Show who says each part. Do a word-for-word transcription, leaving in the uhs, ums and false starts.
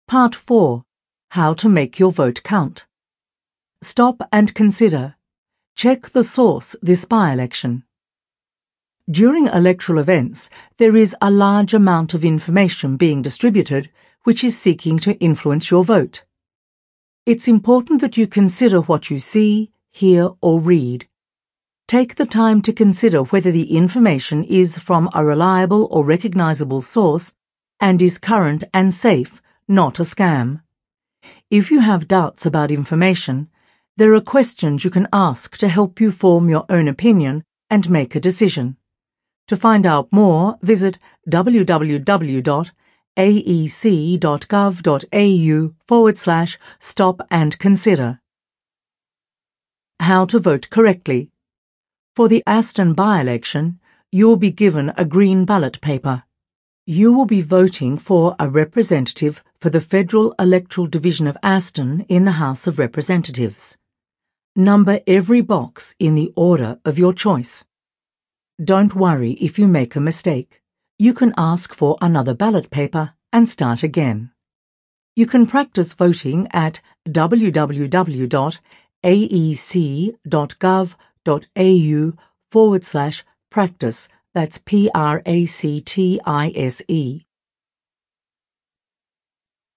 Speaker 1: Part four. How to make your vote count. Stop and consider. Check the source this by-election. During electoral events, there is a large amount of information being distributed which is seeking to influence your vote. It's important that you consider what you see, hear, or read. Take the time to consider whether the information is from a reliable or recognizable source and is current and safe, not a scam. If you have doubts about information, there are questions you can ask to help you form your own opinion and make a decision. To find out more, visit www.aec.gov.au forward slash stop and consider. How to vote correctly. For the Aston by-election, you will be given a green ballot paper. You will be voting for a representative for the Federal Electoral Division of Aston in the House of Representatives. Number every box in the order of your choice. Don't worry if you make a mistake. You can ask for another ballot paper and start again. You can practice voting at www.aec.gov.au forward slash practice. That's P R A C T I S E.